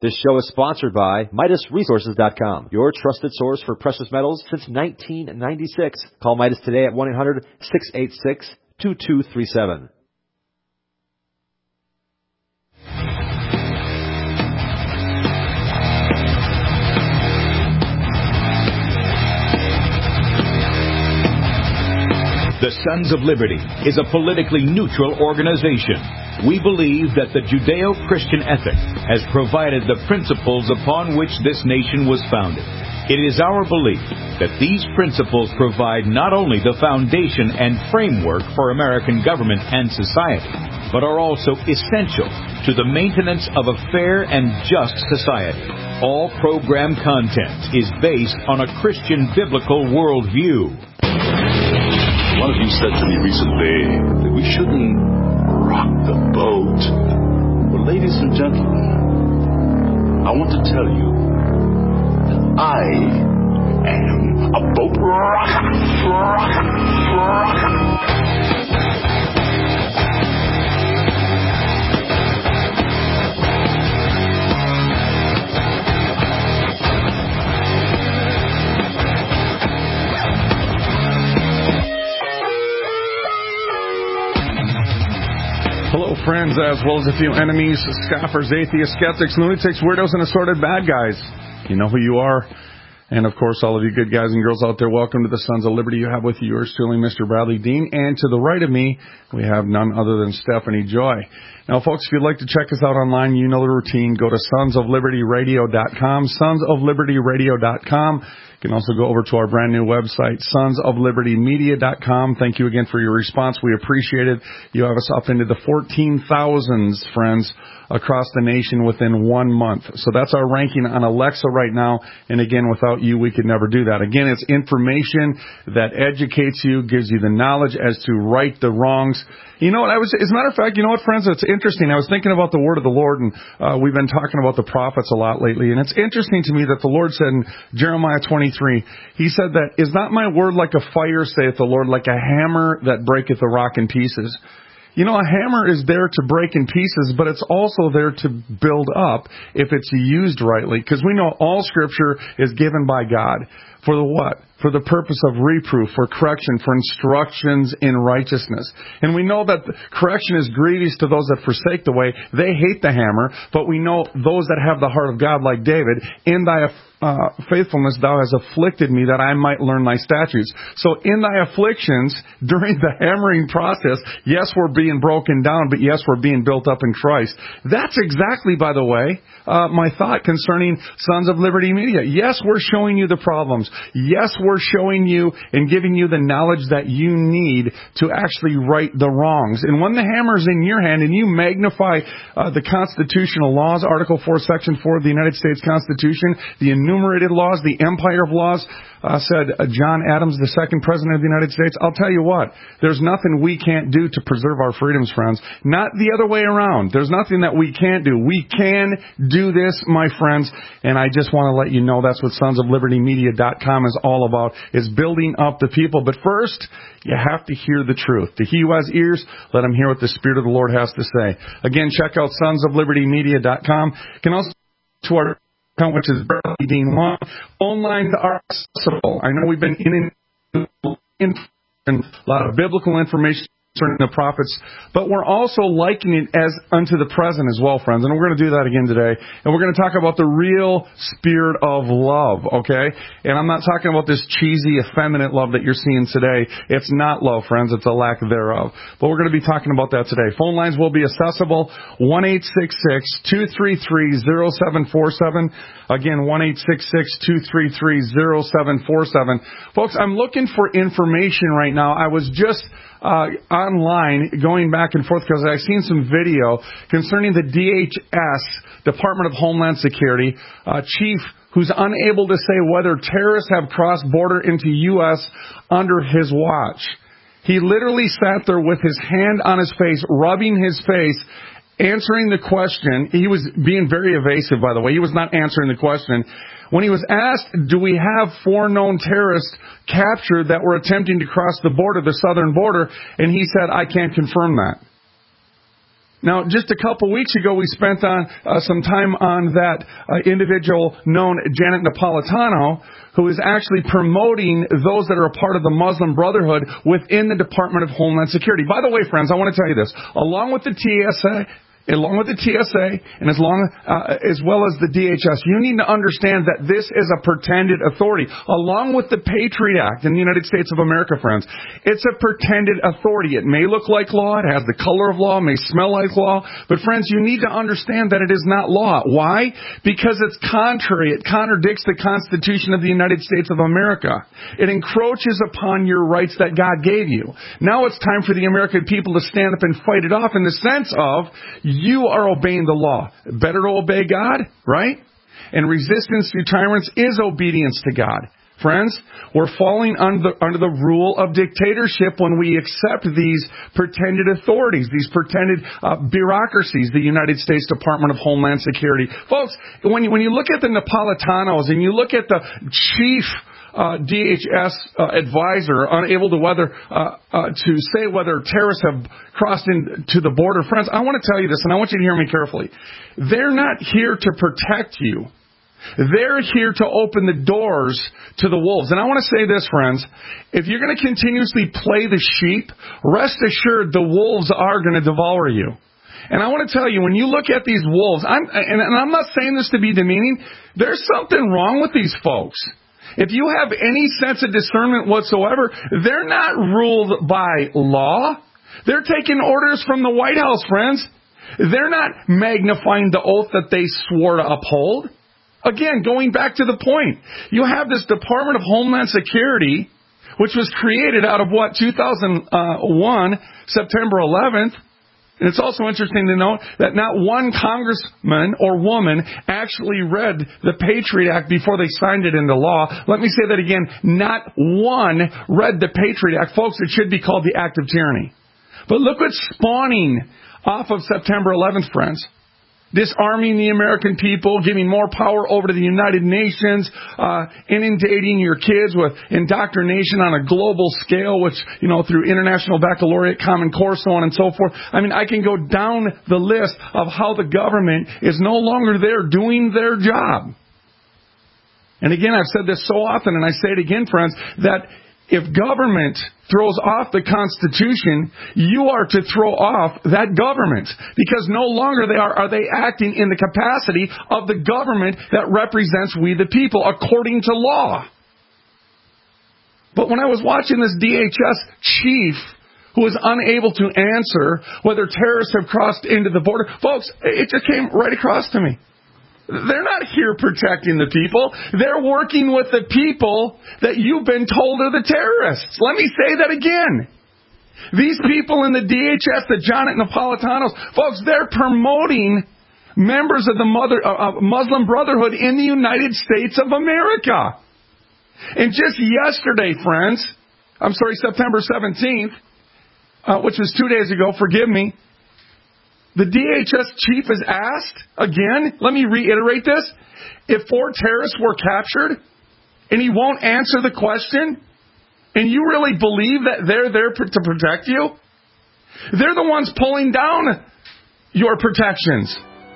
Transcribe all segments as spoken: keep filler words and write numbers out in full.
This show is sponsored by Midas Resources dot com, your trusted source for precious metals since nineteen ninety-six. Call Midas today at one eight hundred, six eight six, two two three seven. The Sons of Liberty is a politically neutral organization. We believe that the Judeo-Christian ethic has provided the principles upon which this nation was founded. It is our belief that these principles provide not only the foundation and framework for American government and society, but are also essential to the maintenance of a fair and just society. All program content is based on a Christian biblical worldview. One of you said to me recently that we shouldn't rock the boat. Well, ladies and gentlemen, I want to tell you that I am a boat rocker. Rocker. Rocker. Hello, friends, as well as a few enemies, scoffers, atheists, skeptics, lunatics, weirdos, and assorted bad guys. You know who you are. And, of course, all of you good guys and girls out there, welcome to the Sons of Liberty. You have with you yours truly, Mister Bradley Dean. And to the right of me, we have none other than Stephanie Joy. Now, folks, if you'd like to check us out online, you know the routine. Go to sons of liberty radio dot com, sons of liberty radio dot com. You can also go over to our brand new website, sons of liberty media dot com. Thank you again for your response. We appreciate it. You have us up into the fourteen thousands, friends, across the nation within one month. So that's our ranking on Alexa right now. And again, without you, we could never do that. Again, it's information that educates you, gives you the knowledge as to right the wrongs. You know what? I was, as a matter of fact, you know what, friends? It's interesting. I was thinking about the word of the Lord, and uh, we've been talking about the prophets a lot lately. And it's interesting to me that the Lord said in Jeremiah twenty-three, He said that, "Is not my word like a fire, saith the Lord, like a hammer that breaketh the rock in pieces?" You know, a hammer is there to break in pieces, but it's also there to build up if it's used rightly. Because we know all Scripture is given by God. For the what? For the purpose of reproof, for correction, for instructions in righteousness. And we know that correction is grievous to those that forsake the way. They hate the hammer, but we know those that have the heart of God, like David, in thy uh, faithfulness thou hast afflicted me, that I might learn thy statutes. So in thy afflictions, during the hammering process, yes, we're being broken down, but yes, we're being built up in Christ. That's exactly, by the way, uh, my thought concerning Sons of Liberty Media. Yes, we're showing you the problems. Yes, we're showing you and giving you the knowledge that you need to actually right the wrongs. And when the hammer's in your hand and you magnify uh, the constitutional laws, Article four, Section four of the United States Constitution, the enumerated laws, the empire of laws, uh, said uh, John Adams, the second president of the United States, I'll tell you what, there's nothing we can't do to preserve our freedoms, friends. Not the other way around. There's nothing that we can't do. We can do this, my friends, and I just want to let you know that's what sons of liberty media dot com is all about, is building up the people. But first, you have to hear the truth. To he who has ears, let him hear what the Spirit of the Lord has to say. Again, check out sons of liberty media dot com. You can also to our account, which is Bradley Dean one. Phone lines are accessible. I know we've been in and in a lot of biblical information concerning the prophets, but we're also likening it as unto the present as well, friends. And we're going to do that again today. And we're going to talk about the real spirit of love, okay? And I'm not talking about this cheesy, effeminate love that you're seeing today. It's not love, friends. It's a lack thereof. But we're going to be talking about that today. Phone lines will be accessible. one eight six six, two three three, zero seven four seven. Again, one eight six six, two three three, zero seven four seven. Folks, I'm looking for information right now. I was just Uh, online, going back and forth, because I've seen some video concerning the D H S, Department of Homeland Security, uh, chief who's unable to say whether terrorists have crossed border into U S under his watch. He literally sat there with his hand on his face, rubbing his face, answering the question. He was being very evasive, by the way. He was not answering the question. When he was asked, do we have four known terrorists captured that were attempting to cross the border, the southern border, and he said, I can't confirm that. Now, just a couple weeks ago, we spent on uh, some time on that uh, individual known Janet Napolitano, who is actually promoting those that are a part of the Muslim Brotherhood within the Department of Homeland Security. By the way, friends, I want to tell you this. Along with the T S A, along with the T S A, and as long uh, as well as the D H S, you need to understand that this is a pretended authority. Along with the Patriot Act in the United States of America, friends, it's a pretended authority. It may look like law, it has the color of law, it may smell like law, but friends, you need to understand that it is not law. Why? Because it's contrary. It contradicts the Constitution of the United States of America. It encroaches upon your rights that God gave you. Now it's time for the American people to stand up and fight it off in the sense of you are obeying the law. Better to obey God, right? And resistance to tyrants is obedience to God. Friends, we're falling under the, under the rule of dictatorship when we accept these pretended authorities, these pretended uh, bureaucracies, the United States Department of Homeland Security. Folks, when you, when you look at the Napolitanos and you look at the chief Uh, D H S uh, advisor unable to whether uh, uh, to say whether terrorists have crossed into the border. Friends, I want to tell you this, and I want you to hear me carefully. They're not here to protect you. They're here to open the doors to the wolves. And I want to say this, friends. If you're going to continuously play the sheep, rest assured the wolves are going to devour you. And I want to tell you, when you look at these wolves, I'm, and, and I'm not saying this to be demeaning, there's something wrong with these folks. If you have any sense of discernment whatsoever, they're not ruled by law. They're taking orders from the White House, friends. They're not magnifying the oath that they swore to uphold. Again, going back to the point, you have this Department of Homeland Security, which was created out of what, two thousand one, September eleventh. And it's also interesting to note that not one congressman or woman actually read the Patriot Act before they signed it into law. Let me say that again. Not one read the Patriot Act. Folks, it should be called the Act of Tyranny. But look what's spawning off of September eleventh, friends. Disarming the American people, giving more power over to the United Nations, uh, inundating your kids with indoctrination on a global scale, which, you know, through International Baccalaureate, Common Core, so on and so forth. I mean, I can go down the list of how the government is no longer there doing their job. And again, I've said this so often, and I say it again, friends, that if government throws off the Constitution, you are to throw off that government. Because no longer they are, are they acting in the capacity of the government that represents we the people, according to law. But when I was watching this D H S chief who was unable to answer whether terrorists have crossed into the border, folks, it just came right across to me. They're not here protecting the people. They're working with the people that you've been told are the terrorists. Let me say that again. These people in the D H S, the Janet Napolitanos, folks, they're promoting members of the mother, uh, Muslim Brotherhood in the United States of America. And just yesterday, friends, I'm sorry, September seventeenth, uh, which was two days ago, forgive me, the D H S chief is asked, again, let me reiterate this, if four terrorists were captured and he won't answer the question, and you really believe that they're there to protect you, they're the ones pulling down your protections.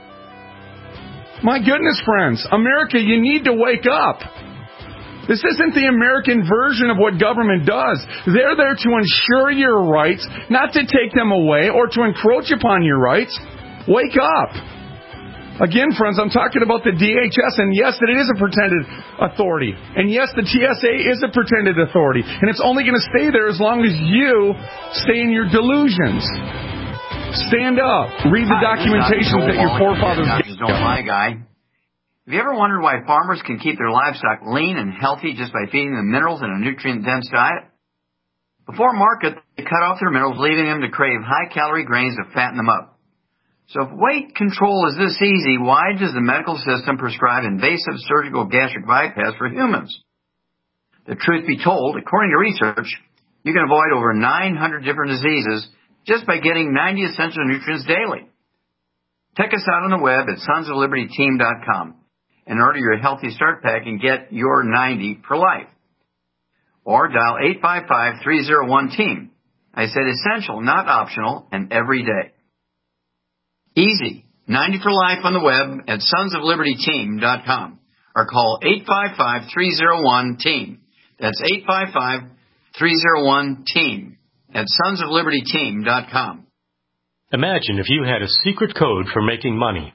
My goodness, friends, America, you need to wake up. This isn't the American version of what government does. They're there to ensure your rights, not to take them away or to encroach upon your rights. Wake up. Again, friends, I'm talking about the D H S, and yes, it is a pretended authority. And yes, the T S A is a pretended authority. And it's only going to stay there as long as you stay in your delusions. Stand up. Read the documentation that your forefathers gave you. My guy. Have you ever wondered why farmers can keep their livestock lean and healthy just by feeding them minerals in a nutrient-dense diet? Before market, they cut off their minerals, leaving them to crave high-calorie grains to fatten them up. So if weight control is this easy, why does the medical system prescribe invasive surgical gastric bypass for humans? The truth be told, according to research, you can avoid over nine hundred different diseases just by getting ninety essential nutrients daily. Check us out on the web at sons of liberty team dot com. And order your Healthy Start Pack and get your ninety for life. Or dial eight five five, three oh one, team. I said essential, not optional, and every day. Easy. ninety for life on the web at sons of liberty team dot com or call eight five five, three oh one, team. That's eight five five, three oh one, team at sons of liberty team dot com. Imagine if you had a secret code for making money.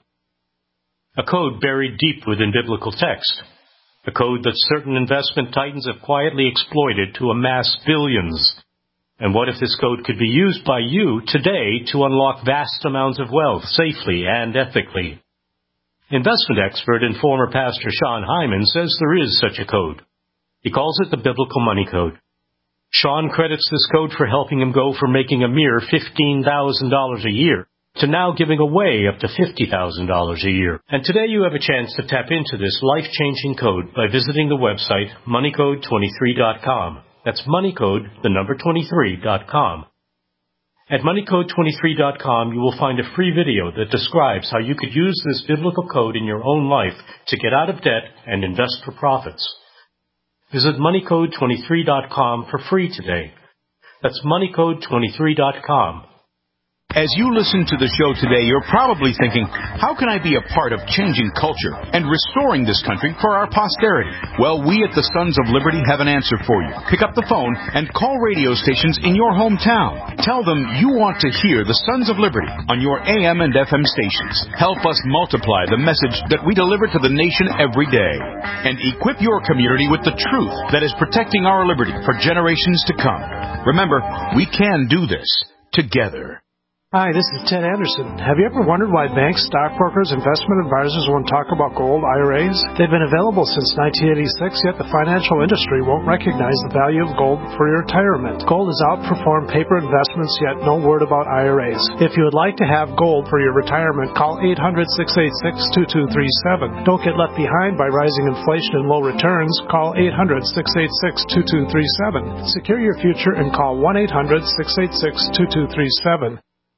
A code buried deep within biblical text. A code that certain investment titans have quietly exploited to amass billions. And what if this code could be used by you today to unlock vast amounts of wealth safely and ethically? Investment expert and former pastor Sean Hyman says there is such a code. He calls it the Biblical Money Code. Sean credits this code for helping him go from making a mere fifteen thousand dollars a year to now giving away up to fifty thousand dollars a year. And today you have a chance to tap into this life-changing code by visiting the website money code twenty-three dot com. That's MoneyCode, the number twenty-three dot com. At money code twenty-three dot com, you will find a free video that describes how you could use this biblical code in your own life to get out of debt and invest for profits. Visit money code twenty-three dot com for free today. That's money code twenty-three dot com. As you listen to the show today, you're probably thinking, how can I be a part of changing culture and restoring this country for our posterity? Well, we at the Sons of Liberty have an answer for you. Pick up the phone and call radio stations in your hometown. Tell them you want to hear the Sons of Liberty on your A M and F M stations. Help us multiply the message that we deliver to the nation every day. And equip your community with the truth that is protecting our liberty for generations to come. Remember, we can do this together. Hi, this is Ted Anderson. Have you ever wondered why banks, stockbrokers, investment advisors won't talk about gold I R As? They've been available since nineteen eighty-six, yet the financial industry won't recognize the value of gold for your retirement. Gold has outperformed paper investments, yet no word about I R As. If you would like to have gold for your retirement, call eight hundred, six eight six, two two three seven. Don't get left behind by rising inflation and low returns. Call eight hundred, six eight six, two two three seven. Secure your future and call one eight hundred, six eight six, two two three seven.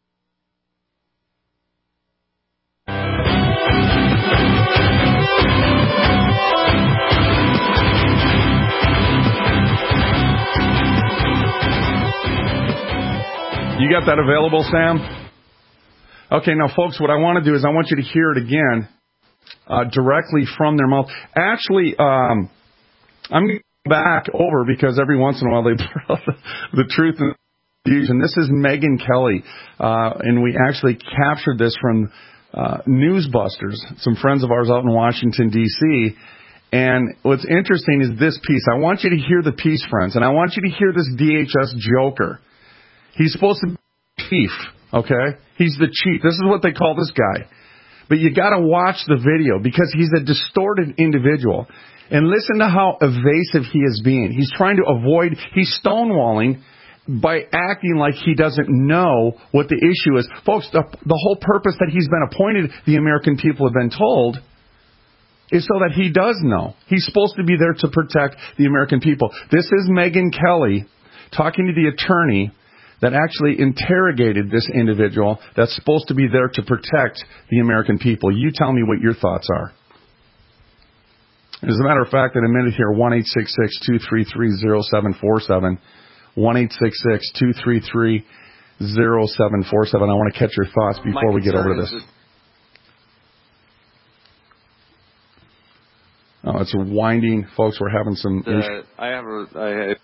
You got that available, Sam? Okay, now, folks, what I want to do is I want you to hear it again uh, directly from their mouth. Actually, um, I'm going to go back over because every once in a while they throw the, the truth and confusion. This is Megyn Kelly, uh, and we actually captured this from uh, Newsbusters, some friends of ours out in Washington, D C, and what's interesting is this piece. I want you to hear the piece, friends, and I want you to hear this D H S joker. He's supposed to be chief, okay? He's the chief. This is what they call this guy. But you got to watch the video because he's a distorted individual. And listen to how evasive he is being. He's trying to avoid, he's stonewalling by acting like he doesn't know what the issue is. Folks, the, the whole purpose that he's been appointed, the American people have been told, is so that he does know. He's supposed to be there to protect the American people. This is Megyn Kelly talking to the attorney that actually interrogated this individual that's supposed to be there to protect the American people. You tell me what your thoughts are. As a matter of fact, in a minute here, one eight six six, two three three, zero seven four seven, one eight six six, two three three, zero seven four seven. I want to catch your thoughts before we get over to this. Oh, it's winding. Folks, we're having some... Uh, I have a... I have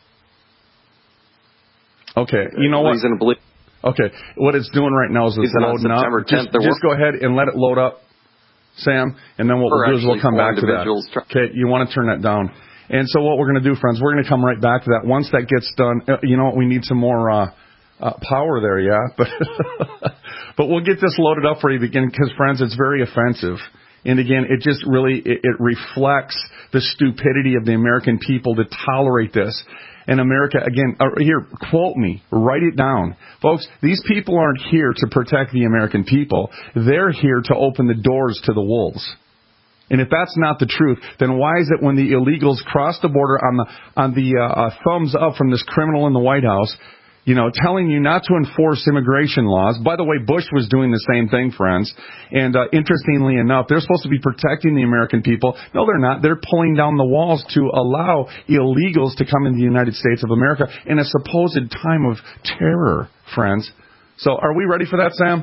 Okay, you know what? Okay, what it's doing right now is it's loading up. Just, just go ahead and let it load up, Sam, and then what we'll do is we'll come back to that. Okay, you want to turn that down. And so what we're going to do, friends, we're going to come right back to that. Once that gets done, you know what? We need some more uh, uh, power there, yeah? But but we'll get this loaded up for you again because, friends, it's very offensive. And again, it just really, it, it reflects the stupidity of the American people to tolerate this. And America, again, uh, here, quote me, write it down. Folks, these people aren't here to protect the American people. They're here to open the doors to the wolves. And if that's not the truth, then why is it when the illegals cross the border on the on the uh, uh, thumbs up from this criminal in the White House, you know, telling you not to enforce immigration laws? By the way, Bush was doing the same thing, friends. And uh, interestingly enough, they're supposed to be protecting the American people. No, they're not. They're pulling down the walls to allow illegals to come into the United States of America in a supposed time of terror, friends. So are we ready for that, Sam?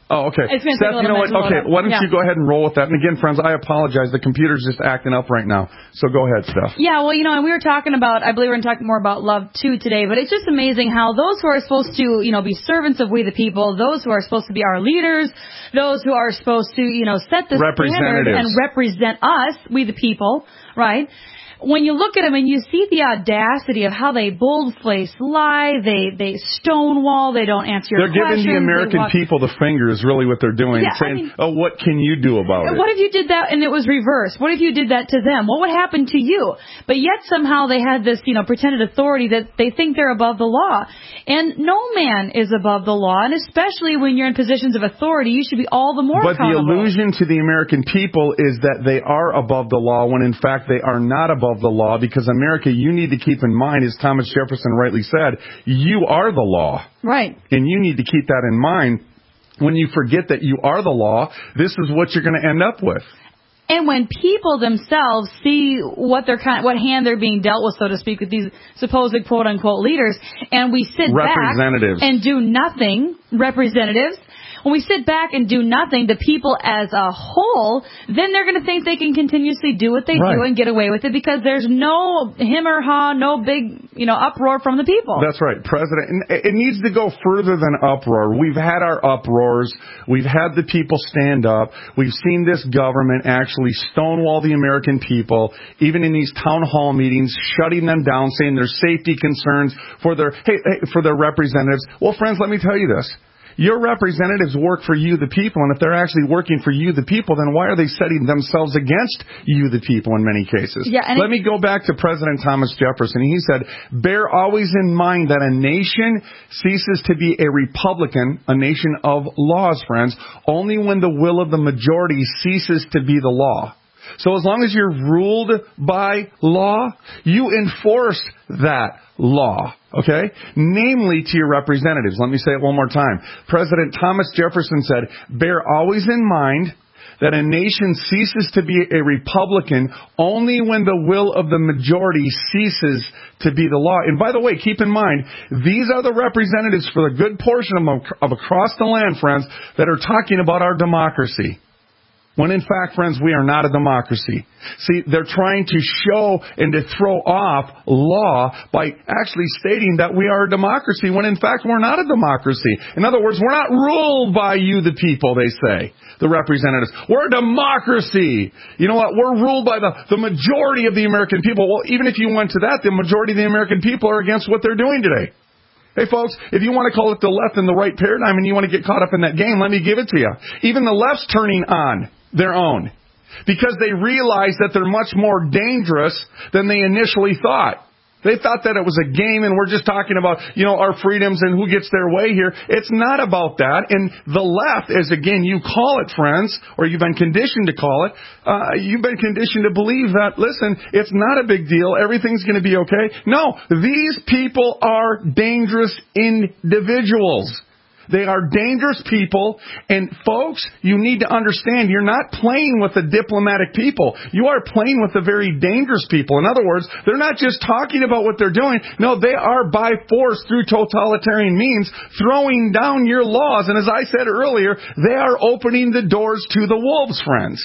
Oh, okay. It's gonna take Seth, a you know little what? minute to Okay, load up. why don't Yeah. you go ahead and roll with that? And again, friends, I apologize. The computer's just acting up right now. So go ahead, Steph. Yeah, well, you know, and we were talking about, I believe we're going to talk more about love, too, today, but it's just amazing how those who are supposed to, you know, be servants of we the people, those who are supposed to be our leaders, those who are supposed to, you know, set the standard and represent us, we the people, right? When you look at them and you see the audacity of how they bold-faced lie, they they stonewall, they don't answer your they're questions. They're giving the American walk... people the finger is really what they're doing, yeah, saying, I mean, oh, what can you do about it? What if you did that and it was reversed? What if you did that to them? What would happen to you? But yet somehow they had this, you know, pretended authority that they think they're above the law. And no man is above the law, and especially when you're in positions of authority, you should be all the more But accountable. the illusion to the American people is that they are above the law, when in fact they are not above the law, because America, you need to keep in mind, as Thomas Jefferson rightly said, you are the law. Right. And you need to keep that in mind. When you forget that you are the law, this is what you're going to end up with. And when people themselves see what they're kind, what hand they're being dealt with, so to speak, with these supposed quote unquote leaders, and we sit back and do nothing, representatives. When we sit back and do nothing, the people as a whole, then they're going to think they can continuously do what they right. do and get away with it because there's no him or ha, no big, you know, uproar from the people. That's right, President. And it needs to go further than uproar. We've had our uproars. We've had the people stand up. We've seen this government actually stonewall the American people, even in these town hall meetings, shutting them down, saying there's safety concerns for their hey, hey, for their representatives. Well, friends, let me tell you this. Your representatives work for you, the people, and if they're actually working for you, the people, then why are they setting themselves against you, the people, in many cases? Yeah, and Let me go back to President Thomas Jefferson. He said, bear always in mind that a nation ceases to be a republican, a nation of laws, friends, only when the will of the majority ceases to be the law. So as long as you're ruled by law, you enforce that law, okay? Namely to your representatives. Let me say it one more time. President Thomas Jefferson said, bear always in mind that a nation ceases to be a republican only when the will of the majority ceases to be the law. And by the way, keep in mind, these are the representatives for the good portion of, them, of across the land, friends, that are talking about our democracy. When in fact, friends, we are not a democracy. See, they're trying to show and to throw off law by actually stating that we are a democracy when in fact we're not a democracy. In other words, we're not ruled by you, the people, they say, the representatives. We're a democracy. You know what? We're ruled by the, the majority of the American people. Well, even if you went to that, the majority of the American people are against what they're doing today. Hey, folks, if you want to call it the left and the right paradigm and you want to get caught up in that game, let me give it to you. Even the left's turning on their own because they realize that they're much more dangerous than they initially thought. They thought that it was a game and we're just talking about, you know, our freedoms and who gets their way here. It's not about that. And the left, as again you call it, friends, or you've been conditioned to call it, uh, you've been conditioned to believe that, listen, it's not a big deal. Everything's going to be okay. No, these people are dangerous individuals. They are dangerous people, and folks, you need to understand you're not playing with the diplomatic people. You are playing with the very dangerous people. In other words, they're not just talking about what they're doing. No, they are by force, through totalitarian means, throwing down your laws. And as I said earlier, they are opening the doors to the wolves, friends.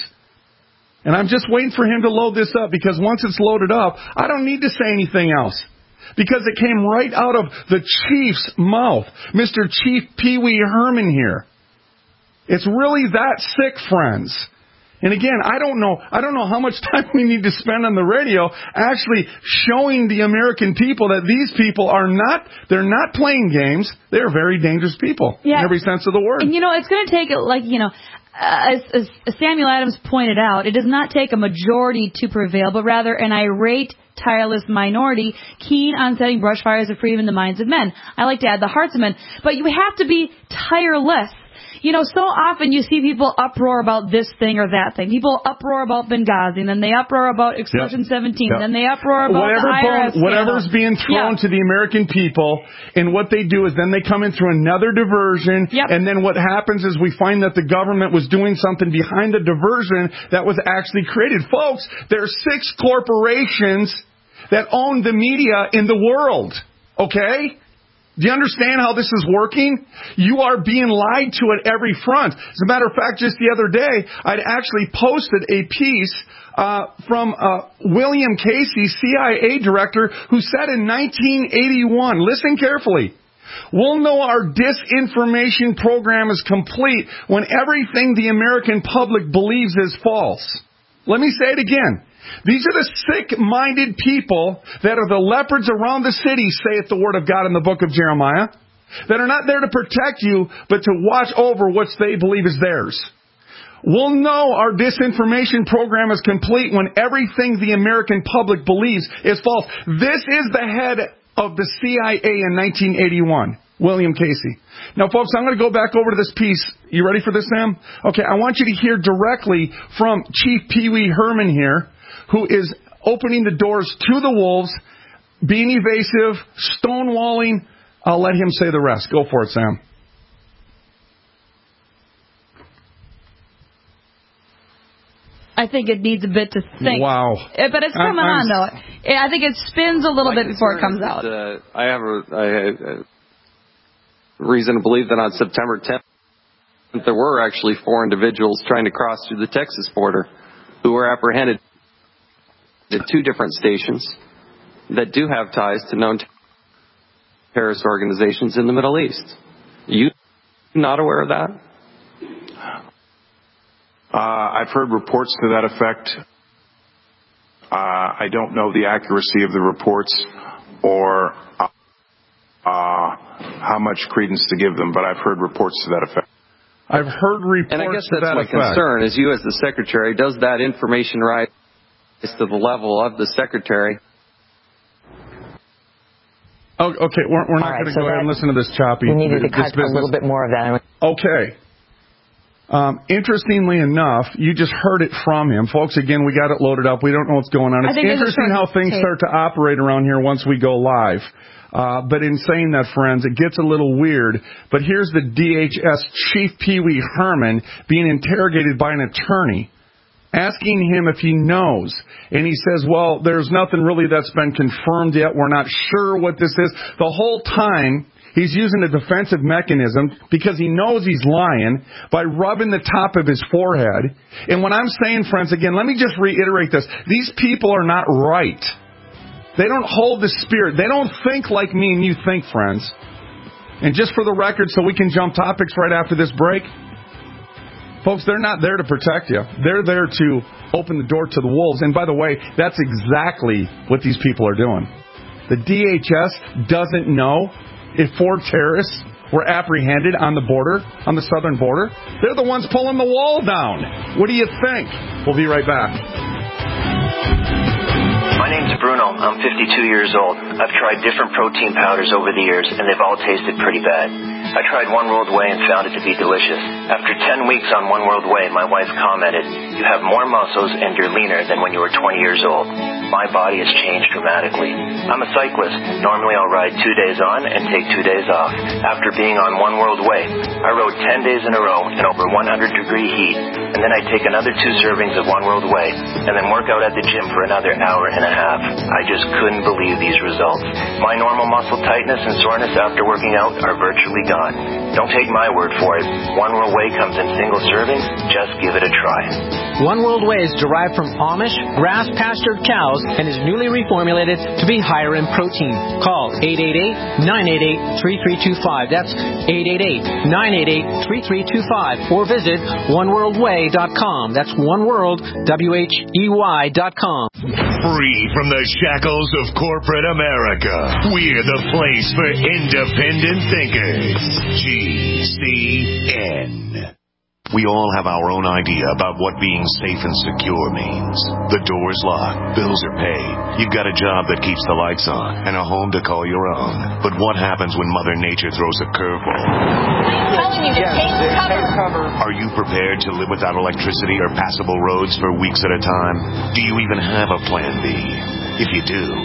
And I'm just waiting for him to load this up, because once it's loaded up, I don't need to say anything else. Because it came right out of the chief's mouth. Mister Chief Pee Wee Herman here. It's really that sick, friends. And again, I don't know, I don't know how much time we need to spend on the radio actually showing the American people that these people are not, they're not playing games. They're very dangerous people yeah. in every sense of the word. And you know, it's going to take, like, you know, As, as Samuel Adams pointed out, it does not take a majority to prevail, but rather an irate, tireless minority keen on setting brush fires of freedom in the minds of men. I like to add the hearts of men. But you have to be tireless. You know, so often you see people uproar about this thing or that thing. People uproar about Benghazi, and then they uproar about Explosion yep. seventeen, yep. and then they uproar about Whatever the I R S bone, Whatever's being thrown yeah. to the American people, and what they do is then they come in through another diversion, yep. and then what happens is we find that the government was doing something behind the diversion that was actually created. Folks, there are six corporations that own the media in the world, okay? Do you understand how this is working? You are being lied to at every front. As a matter of fact, just the other day, I'd actually posted a piece uh, from uh, William Casey, C I A director, who said in nineteen eighty-one, listen carefully, we'll know our disinformation program is complete when everything the American public believes is false. Let me say it again. These are the sick-minded people that are the leopards around the city, saith the word of God in the book of Jeremiah, that are not there to protect you, but to watch over what they believe is theirs. We'll know our disinformation program is complete when everything the American public believes is false. This is the head of the C I A in nineteen eighty-one, William Casey. Now, folks, I'm going to go back over to this piece. You ready for this, Sam? Okay, I want you to hear directly from Chief Pee Wee Herman here, who is opening the doors to the wolves, being evasive, stonewalling. I'll let him say the rest. Go for it, Sam. I think it needs a bit to think. Wow. But it's coming I'm, on, though. I think it spins a little My bit before it comes concern out. is that, uh, I have a, I have a reason to believe that on September tenth, there were actually four individuals trying to cross through the Texas border who were apprehended at two different stations that do have ties to known terrorist organizations in the Middle East. You not aware of that? Uh, I've heard reports to that effect. Uh, I don't know the accuracy of the reports or uh, uh, how much credence to give them, but I've heard reports to that effect. I've heard reports and I guess to that's that my effect. concern, is you as the Secretary, does that information rise to the level of the Secretary? Oh, okay, we're, we're not right, going to so go ahead and listen to this choppy. We needed to this cut a little bit more of that. Okay. Um, interestingly enough, you just heard it from him. Folks, again, we got it loaded up. We don't know what's going on. It's interesting how things tape. start to operate around here once we go live. Uh, but in saying that, friends, it gets a little weird. But here's the D H S Chief Pee Wee Herman being interrogated by an attorney, asking him if he knows. And he says, well, there's nothing really that's been confirmed yet. We're not sure what this is. The whole time, he's using a defensive mechanism because he knows he's lying by rubbing the top of his forehead. And when I'm saying, friends, again, let me just reiterate this. These people are not right. They don't hold the spirit. They don't think like me and you think, friends. And just for the record, so we can jump topics right after this break, folks, they're not there to protect you. They're there to open the door to the wolves. And by the way, that's exactly what these people are doing. The D H S doesn't know if four terrorists were apprehended on the border, on the southern border. They're the ones pulling the wall down. What do you think? We'll be right back. My name's Bruno. I'm fifty-two years old. I've tried different protein powders over the years, and they've all tasted pretty bad. I tried One World Whey and found it to be delicious. After ten weeks on One World Whey, my wife commented, "You have more muscles and you're leaner than when you were twenty years old." My body has changed dramatically. I'm a cyclist. Normally I'll ride two days on and take two days off. After being on One World Whey, I rode ten days in a row in over one hundred degree heat, and then I'd take another two servings of One World Whey, and then work out at the gym for another hour and a half. I just couldn't believe these results. My normal muscle tightness and soreness after working out are virtually gone. Don't take my word for it. One World Whey comes in single servings. Just give it a try. One World Whey is derived from Amish grass-pastured cows and is newly reformulated to be higher in protein. Call eight eight eight, nine eight eight, three three two five. That's eight eight eight, nine eight eight, three three two five. Or visit one world way dot com. That's oneworld, W H E Y dot com. Free from the shackles of corporate America, we're the place for independent thinkers. G C N. We all have our own idea about what being safe and secure means. The door's locked, bills are paid, you've got a job that keeps the lights on, and a home to call your own. But what happens when Mother Nature throws a curveball? I'm telling you to yes, take cover. cover. Are you prepared to live without electricity or passable roads for weeks at a time? Do you even have a plan B? If you do,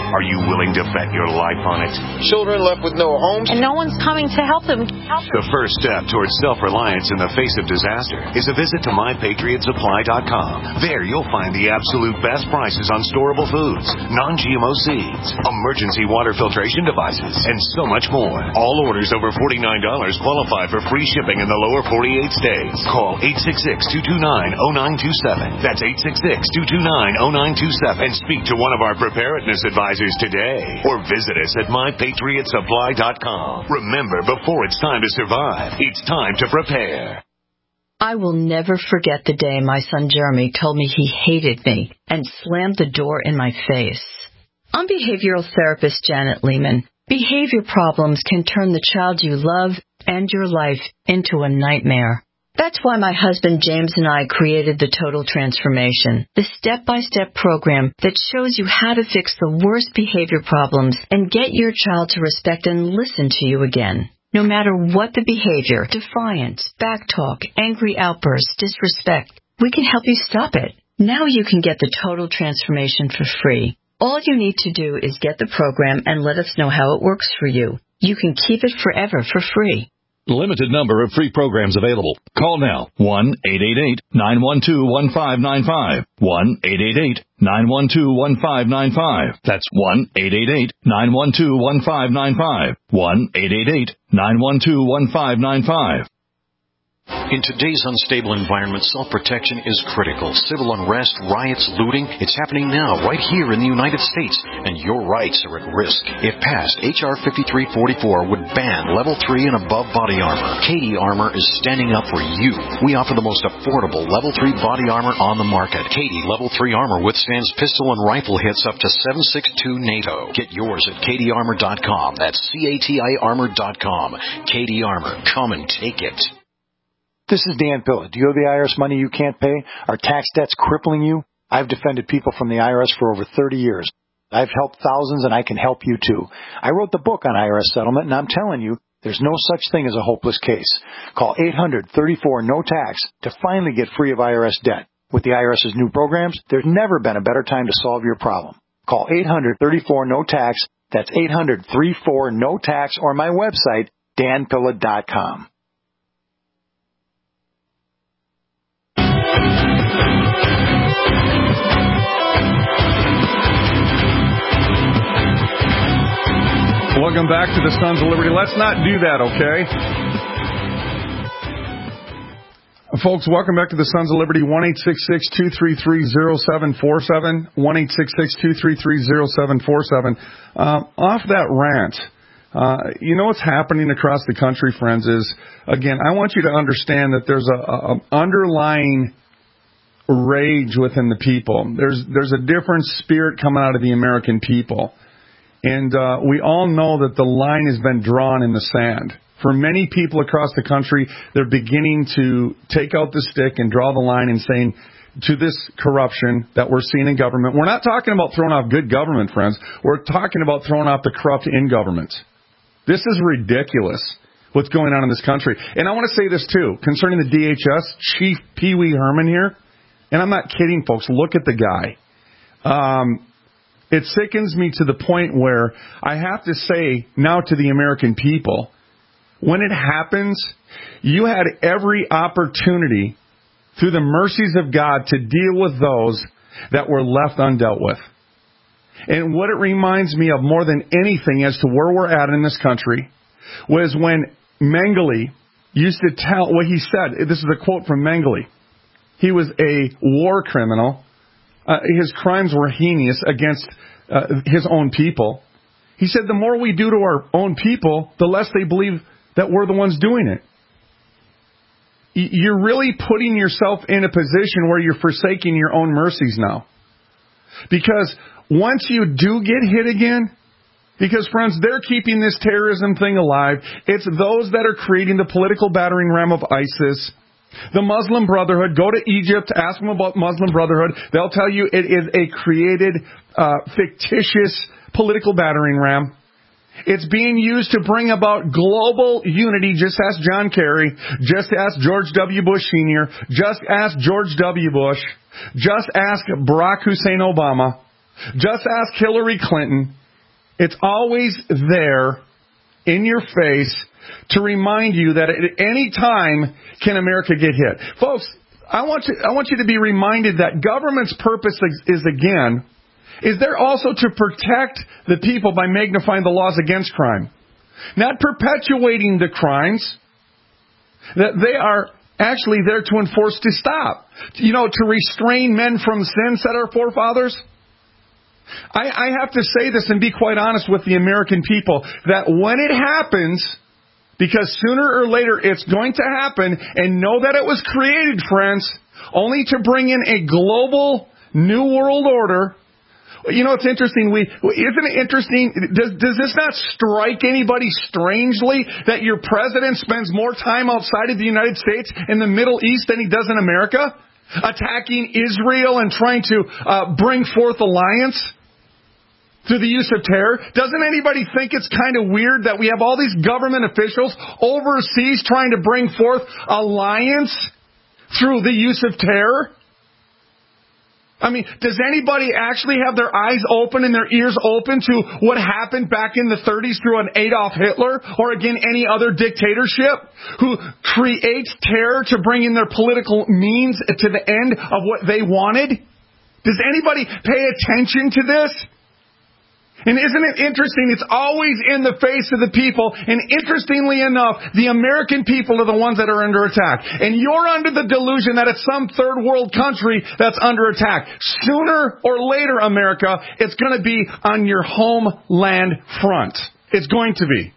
Are you willing to bet your life on it? Children left with no homes. And no one's coming to help them. Help them. The first step towards self-reliance in the face of disaster is a visit to my patriot supply dot com. There you'll find the absolute best prices on storable foods, non-G M O seeds, emergency water filtration devices, and so much more. All orders over forty-nine dollars qualify for free shipping in the lower forty-eight states. Call eight six six, two two nine, zero nine two seven. That's eight six six, two two nine, zero nine two seven. And speak to one of our preparedness advisors today. Or visit us at my patriot supply dot com. Remember, before it's time to survive, it's time to prepare. I will never forget the day my son Jeremy told me he hated me and slammed the door in my face. I'm behavioral therapist Janet Lehman. Behavior problems can turn the child you love and your life into a nightmare. That's why my husband James and I created the Total Transformation, the step-by-step program that shows you how to fix the worst behavior problems and get your child to respect and listen to you again. No matter what the behavior, defiance, backtalk, angry outbursts, disrespect, we can help you stop it. Now you can get the Total Transformation for free. All you need to do is get the program and let us know how it works for you. You can keep it forever for free. Limited number of free programs available. Call now. one eight eight eight, nine one two, one five nine five. one eight eight eight, nine one two, one five nine five. That's one eight eight eight, nine one two, one five nine five. one eight eight eight, nine one two, one five nine five. In today's unstable environment, self-protection is critical. Civil unrest, riots, looting, it's happening now, right here in the United States, and your rights are at risk. If passed, H R fifty-three forty-four would ban level three and above body armor. Katie Armor is standing up for you. We offer the most affordable level three body armor on the market. Katie level three armor withstands pistol and rifle hits up to seven six two NATO. Get yours at katie armor dot com. That's C A T I armor dot com. Katie Armor. Come and take it. This is Dan Pilla. Do you owe the I R S money you can't pay? Are tax debts crippling you? I've defended people from the I R S for over thirty years. I've helped thousands, and I can help you too. I wrote the book on I R S settlement, and I'm telling you, there's no such thing as a hopeless case. Call eight hundred, thirty-four, no tax to finally get free of I R S debt. With the IRS's new programs, there's never been a better time to solve your problem. Call eight hundred, thirty-four, no tax. That's eight hundred, thirty-four, no tax, or my website, dan pilla dot com. Welcome back to the Sons of Liberty. Let's not do that, okay? Folks, welcome back to the Sons of Liberty. one eight six six, two three three, zero seven four seven. one eight six six, two three three, zero seven four seven. Um, off that rant, uh, you know what's happening across the country, friends, is, again, I want you to understand that there's a, a underlying rage within the people. There's, there's a different spirit coming out of the American people. And uh, we all know that the line has been drawn in the sand. For many people across the country, they're beginning to take out the stick and draw the line and saying, to this corruption that we're seeing in government, we're not talking about throwing off good government, friends. We're talking about throwing off the corrupt in government. This is ridiculous, what's going on in this country. And I want to say this, too, concerning the D H S, Chief Pee Wee Herman here. And I'm not kidding, folks. Look at the guy. Um... It sickens me to the point where I have to say now to the American people, when it happens, you had every opportunity through the mercies of God to deal with those that were left undealt with. And what it reminds me of more than anything as to where we're at in this country was when Mengele used to tell what he said. This is a quote from Mengele. He was a war criminal. Uh, his crimes were heinous against uh, his own people. He said the more we do to our own people, the less they believe that we're the ones doing it. Y- you're really putting yourself in a position where you're forsaking your own mercies now. Because once you do get hit again, because, friends, they're keeping this terrorism thing alive. It's those that are creating the political battering ram of ISIS. The Muslim Brotherhood, go to Egypt, ask them about Muslim Brotherhood. They'll tell you it is a created, uh, fictitious political battering ram. It's being used to bring about global unity. Just ask John Kerry. Just ask George W. Bush Senior Just ask George W. Bush. Just ask Barack Hussein Obama. Just ask Hillary Clinton. It's always there in your face to remind you that at any time can America get hit. Folks, I want you, I want you to be reminded that government's purpose is, is again, is there also to protect the people by magnifying the laws against crime. Not perpetuating the crimes that they are actually there to enforce to stop. You know, to restrain men from sin, said our forefathers. I, I have to say this and be quite honest with the American people, that when it happens, because sooner or later it's going to happen, and know that it was created, friends, only to bring in a global new world order. You know, it's interesting. We isn't it interesting? Does, does this not strike anybody strangely that your president spends more time outside of the United States in the Middle East than he does in America, attacking Israel and trying to uh, bring forth alliance through the use of terror? Doesn't anybody think it's kind of weird that we have all these government officials overseas trying to bring forth alliance through the use of terror? I mean, does anybody actually have their eyes open and their ears open to what happened back in the thirties through an Adolf Hitler or, again, any other dictatorship who creates terror to bring in their political means to the end of what they wanted? Does anybody pay attention to this? And isn't it interesting? It's always in the face of the people. And interestingly enough, the American people are the ones that are under attack. And you're under the delusion that it's some third world country that's under attack. Sooner or later, America, it's going to be on your homeland front. It's going to be.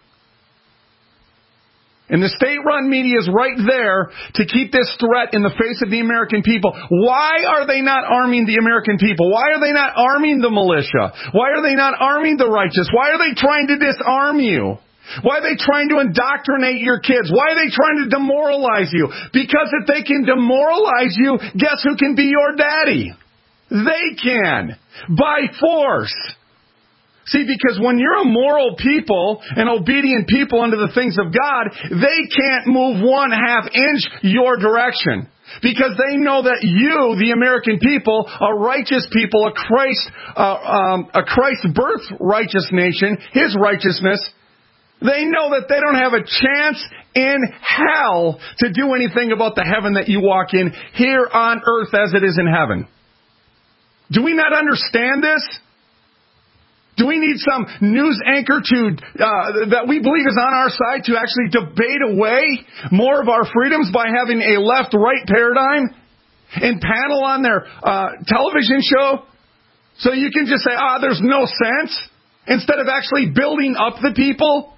And the state-run media is right there to keep this threat in the face of the American people. Why are they not arming the American people? Why are they not arming the militia? Why are they not arming the righteous? Why are they trying to disarm you? Why are they trying to indoctrinate your kids? Why are they trying to demoralize you? Because if they can demoralize you, guess who can be your daddy? They can. By force. See, because when you're a moral people, an obedient people unto the things of God, they can't move one half inch your direction. Because they know that you, the American people, a righteous people, a Christ, uh, um, a Christ birth righteous nation, His righteousness, they know that they don't have a chance in hell to do anything about the heaven that you walk in here on earth as it is in heaven. Do we not understand this? Do we need some news anchor to uh, that we believe is on our side to actually debate away more of our freedoms by having a left-right paradigm and panel on their uh, television show so you can just say, ah, there's no sense, instead of actually building up the people?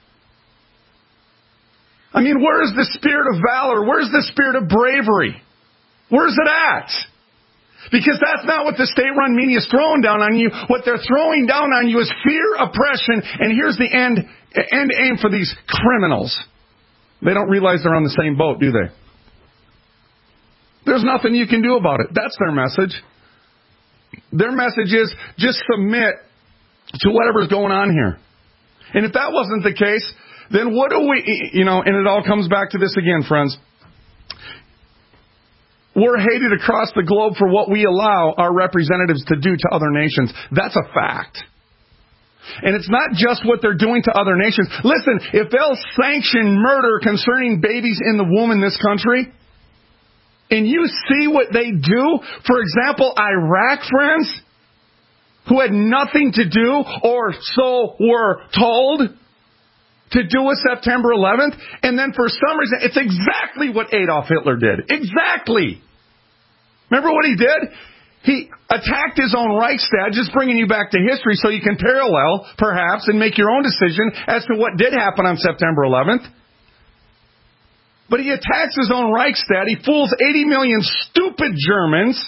I mean, where is the spirit of valor? Where's the spirit of bravery? Where's it at? Because that's not what the state-run media is throwing down on you. What they're throwing down on you is fear, oppression, and here's the end, end aim for these criminals. They don't realize they're on the same boat, do they? There's nothing you can do about it. That's their message. Their message is just submit to whatever's going on here. And if that wasn't the case, then what do we, you know, and it all comes back to this again, friends. We're hated across the globe for what we allow our representatives to do to other nations. That's a fact. And it's not just what they're doing to other nations. Listen, if they'll sanction murder concerning babies in the womb in this country, and you see what they do, for example, Iraq, friends, who had nothing to do, or so were told, to do with September eleventh, and then for some reason, it's exactly what Adolf Hitler did. Exactly. Remember what he did? He attacked his own Reichstag, just bringing you back to history so you can parallel, perhaps, and make your own decision as to what did happen on September eleventh. But he attacks his own Reichstag. He fools eighty million stupid Germans.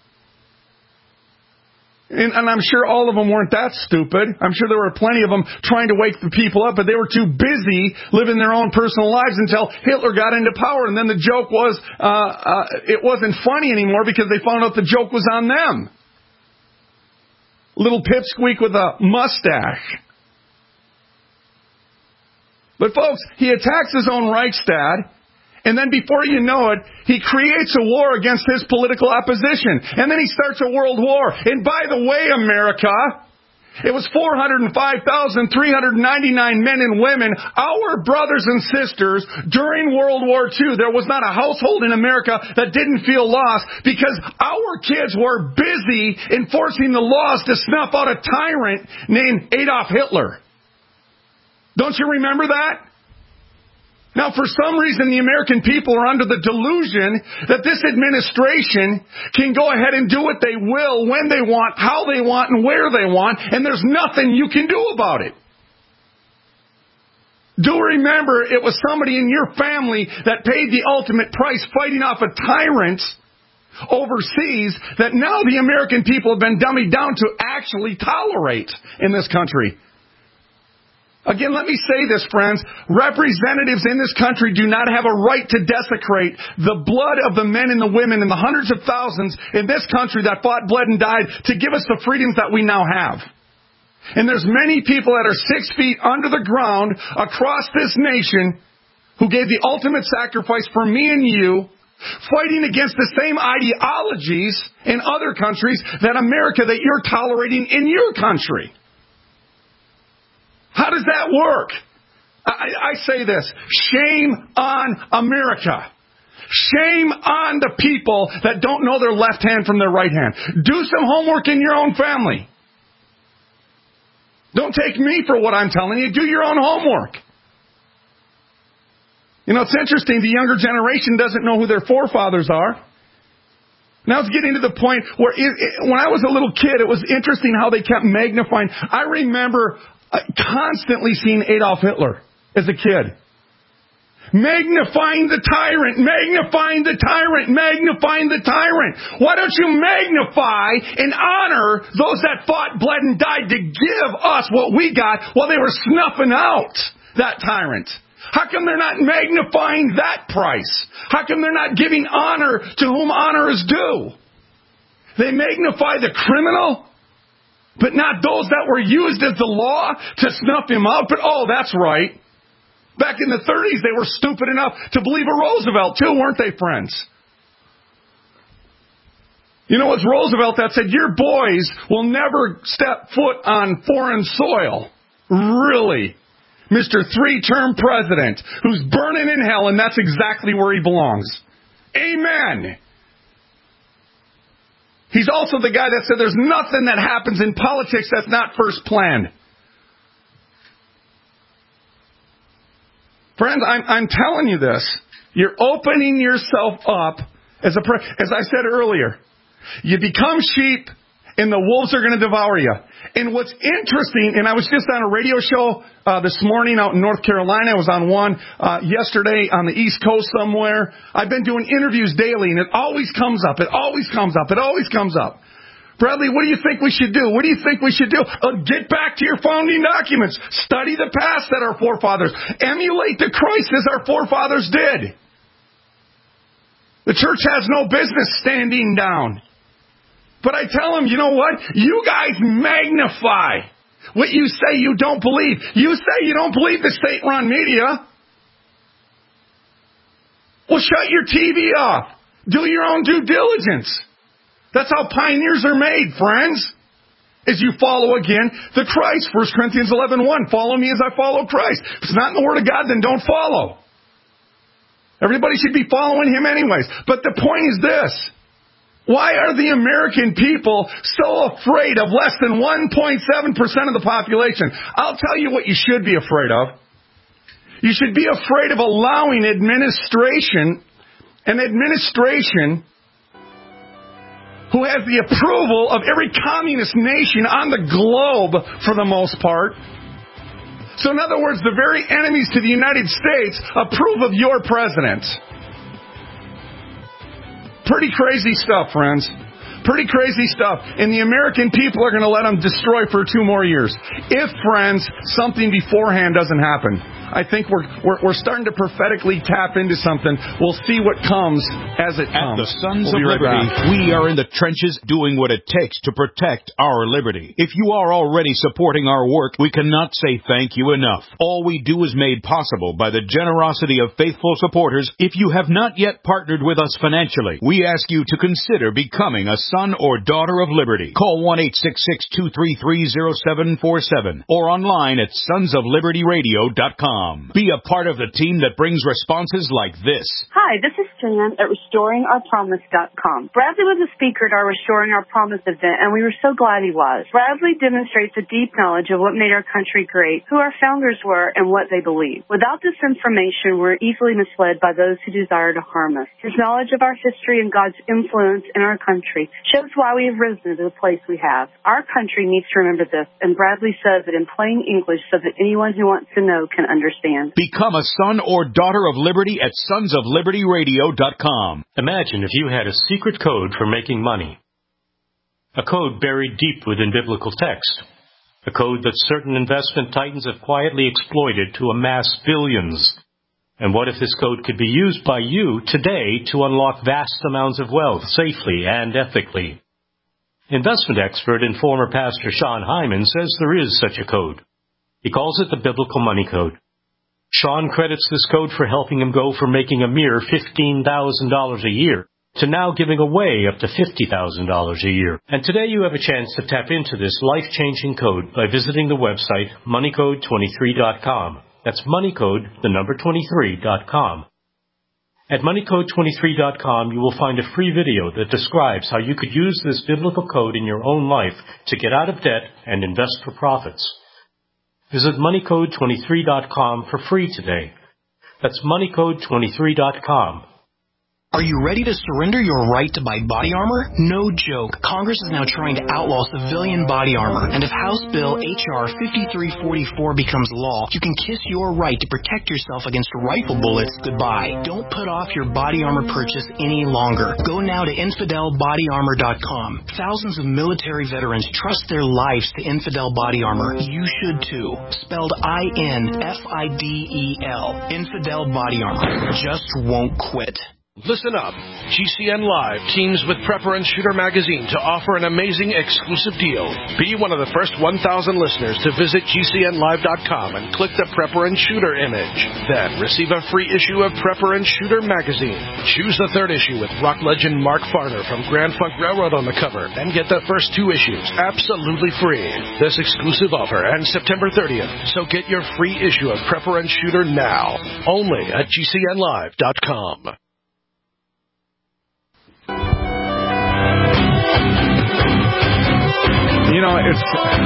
And, and I'm sure all of them weren't that stupid. I'm sure there were plenty of them trying to wake the people up, but they were too busy living their own personal lives until Hitler got into power. And then the joke was, uh, uh, it wasn't funny anymore because they found out the joke was on them. Little pipsqueak with a mustache. But folks, he attacks his own Reichstag, And then before you know it, he creates a war against his political opposition. And then he starts a world war. And by the way, America, it was four hundred five thousand three hundred ninety-nine men and women, our brothers and sisters, during World War Two. There was not a household in America that didn't feel lost because our kids were busy enforcing the laws to snuff out a tyrant named Adolf Hitler. Don't you remember that? Now, for some reason, the American people are under the delusion that this administration can go ahead and do what they will, when they want, how they want, and where they want, and there's nothing you can do about it. Do remember, it was somebody in your family that paid the ultimate price fighting off a tyrant overseas that now the American people have been dummied down to actually tolerate in this country. Again, let me say this, friends. Representatives in this country do not have a right to desecrate the blood of the men and the women and the hundreds of thousands in this country that fought, bled, and died to give us the freedoms that we now have. And there's many people that are six feet under the ground across this nation who gave the ultimate sacrifice for me and you, fighting against the same ideologies in other countries that America that you're tolerating in your country. How does that work? I, I say this. Shame on America. Shame on the people that don't know their left hand from their right hand. Do some homework in your own family. Don't take me for what I'm telling you. Do your own homework. You know, it's interesting. The younger generation doesn't know who their forefathers are. Now it's getting to the point where it, it, when I was a little kid, it was interesting how they kept magnifying. I remember uh, constantly seeing Adolf Hitler as a kid. Magnifying the tyrant, magnifying the tyrant, magnifying the tyrant. Why don't you magnify and honor those that fought, bled, and died to give us what we got while they were snuffing out that tyrant? How come they're not magnifying that price? How come they're not giving honor to whom honor is due? They magnify the criminal, but not those that were used as the law to snuff him out. But, oh, that's right. Back in the thirties, they were stupid enough to believe a Roosevelt, too, weren't they, friends? You know, it was Roosevelt that said, your boys will never step foot on foreign soil. Really? Mister Three-term president who's burning in hell, and that's exactly where he belongs. Amen. He's also the guy that said there's nothing that happens in politics that's not first planned. Friends, I'm, I'm telling you this. You're opening yourself up, as a as I said earlier. You become sheep, and the wolves are going to devour you. And what's interesting, and I was just on a radio show uh, this morning out in North Carolina. I was on one uh, yesterday on the East Coast somewhere. I've been doing interviews daily, and it always comes up. It always comes up. It always comes up. Bradley, what do you think we should do? What do you think we should do? Uh, get back to your founding documents. Study the past that our forefathers. Emulate the Christ as our forefathers did. The church has no business standing down. But I tell them, you know what? You guys magnify what you say you don't believe. You say you don't believe the state-run media. Well, shut your T V off. Do your own due diligence. That's how pioneers are made, friends. As you follow again the Christ. First Corinthians eleven one. Follow me as I follow Christ. If it's not in the Word of God, then don't follow. Everybody should be following Him anyways. But the point is this. Why are the American people so afraid of less than one point seven percent of the population? I'll tell you what you should be afraid of. You should be afraid of allowing administration, an administration who has the approval of every communist nation on the globe for the most part. So in other words, the very enemies to the United States approve of your president. Pretty crazy stuff, friends. Pretty crazy stuff. And the American people are going to let them destroy for two more years. If, friends, something beforehand doesn't happen. I think we're, we're we're starting to prophetically tap into something. We'll see what comes as it At comes. the Sons we'll of right Liberty, back. we are in the trenches doing what it takes to protect our liberty. If you are already supporting our work, we cannot say thank you enough. All we do is made possible by the generosity of faithful supporters. If you have not yet partnered with us financially, we ask you to consider becoming a son or daughter of liberty. Call one eight six six, two three three, zero seven four seven or online at sons of liberty radio dot com. Be a part of the team that brings responses like this. Hi, this is Jan at restoring our promise dot com. Bradley was a speaker at our Restoring Our Promise event, and we were so glad he was. Bradley demonstrates a deep knowledge of what made our country great, who our founders were, and what they believed. Without this information, we're easily misled by those who desire to harm us. His knowledge of our history and God's influence in our country shows why we have risen to the place we have. Our country needs to remember this, and Bradley says it in plain English so that anyone who wants to know can understand. Become a son or daughter of liberty at sons of liberty radio dot com. Imagine if you had a secret code for making money. A code buried deep within biblical text. A code that certain investment titans have quietly exploited to amass billions. And what if this code could be used by you today to unlock vast amounts of wealth safely and ethically? Investment expert and former pastor Sean Hyman says there is such a code. He calls it the Biblical Money Code. Sean credits this code for helping him go from making a mere fifteen thousand dollars a year to now giving away up to fifty thousand dollars a year. And today you have a chance to tap into this life-changing code by visiting the website money code twenty-three dot com. That's moneycode, the number twenty-three dot com. At money code twenty-three dot com, you will find a free video that describes how you could use this biblical code in your own life to get out of debt and invest for profits. Visit money code twenty-three dot com for free today. That's money code twenty-three dot com. Are you ready to surrender your right to buy body armor? No joke. Congress is now trying to outlaw civilian body armor. And if House Bill H R fifty-three forty-four becomes law, you can kiss your right to protect yourself against rifle bullets goodbye. Don't put off your body armor purchase any longer. Go now to infidel body armor dot com. Thousands of military veterans trust their lives to Infidel Body Armor. You should too. Spelled I N F I D E L. Infidel Body Armor. Just won't quit. Listen up. G C N Live teams with Prepper and Shooter magazine to offer an amazing exclusive deal. Be one of the first one thousand listeners to visit G C N live dot com and click the Prepper and Shooter image. Then receive a free issue of Prepper and Shooter magazine. Choose the third issue with rock legend Mark Farner from Grand Funk Railroad on the cover and get the first two issues absolutely free. This exclusive offer ends September thirtieth, so get your free issue of Prepper and Shooter now. Only at G C N live dot com. You know, it's.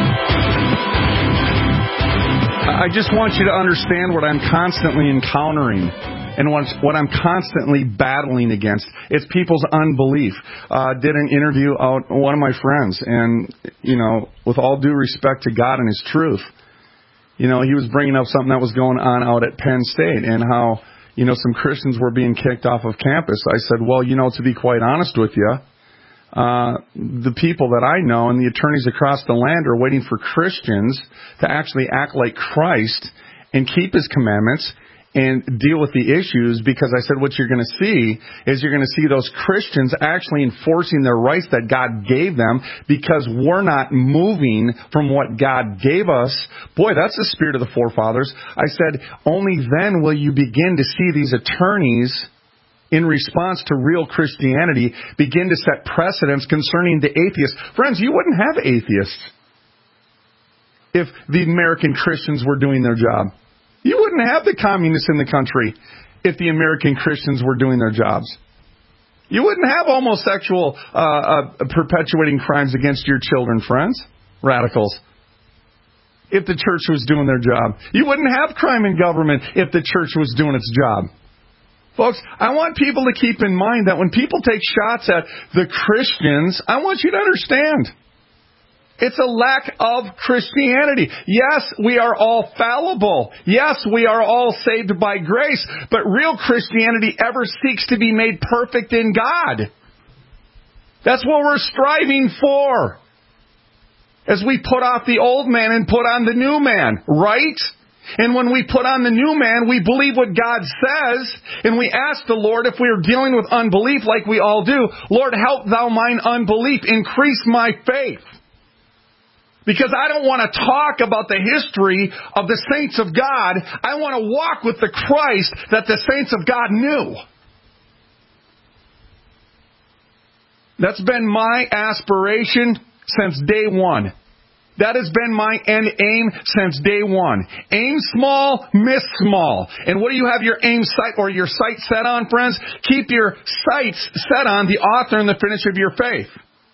I just want you to understand what I'm constantly encountering and what, what I'm constantly battling against. It's people's unbelief. Uh, did an interview out one of my friends, and, you know, with all due respect to God and His truth, you know, he was bringing up something that was going on out at Penn State and how, you know, some Christians were being kicked off of campus. I said, well, you know, to be quite honest with you, Uh, the people that I know and the attorneys across the land are waiting for Christians to actually act like Christ and keep His commandments and deal with the issues, because I said what you're going to see is you're going to see those Christians actually enforcing their rights that God gave them because we're not moving from what God gave us. Boy, that's the spirit of the forefathers. I said only then will you begin to see these attorneys, in response to real Christianity, begin to set precedents concerning the atheists. Friends, you wouldn't have atheists if the American Christians were doing their job. You wouldn't have the communists in the country if the American Christians were doing their jobs. You wouldn't have homosexual uh, uh, perpetuating crimes against your children, friends, radicals, if the church was doing their job. You wouldn't have crime in government if the church was doing its job. Folks, I want people to keep in mind that when people take shots at the Christians, I want you to understand, it's a lack of Christianity. Yes, we are all fallible. Yes, we are all saved by grace. But real Christianity ever seeks to be made perfect in God. That's what we're striving for. As we put off the old man and put on the new man, right? And when we put on the new man, we believe what God says, and we ask the Lord if we are dealing with unbelief like we all do, Lord, help thou mine unbelief, increase my faith. Because I don't want to talk about the history of the saints of God. I want to walk with the Christ that the saints of God knew. That's been my aspiration since day one. That has been my end aim since day one. Aim small, miss small. And what do you have your aim sight or your sight set on, friends? Keep your sights set on the author and the finisher of your faith,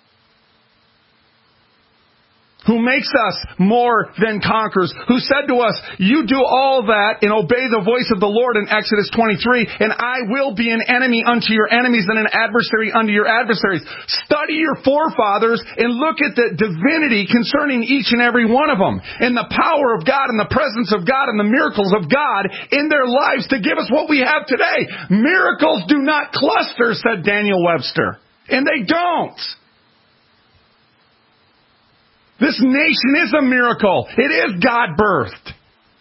who makes us more than conquerors, who said to us, you do all that and obey the voice of the Lord in Exodus twenty-three, and I will be an enemy unto your enemies and an adversary unto your adversaries. Study your forefathers and look at the divinity concerning each and every one of them, and the power of God and the presence of God and the miracles of God in their lives to give us what we have today. Miracles do not cluster, said Daniel Webster, and they don't. This nation is a miracle. It is God-birthed.